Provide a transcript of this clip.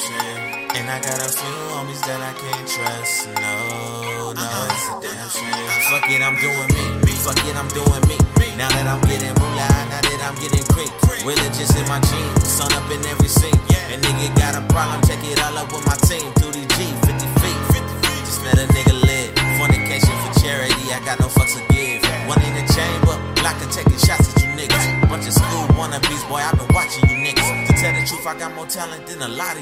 shame. And I got a few homies that I can't trust. No, it's a damn shame. Fuck it, I'm doing me. Fuck it, I'm doing me. Now that I'm getting moolah, now that I'm getting creek. Religious in my jeans, sun up in every scene. And nigga got a problem, check it all up with my team. 2DG, 50 feet. Just met a nigga lit. Fornication for charity, I got no fucks to give. One in the chamber, blocking, taking shots at you niggas. Bunch of school wannabes, boy, I've been watching you niggas. To tell the truth, I got more talent than a lot of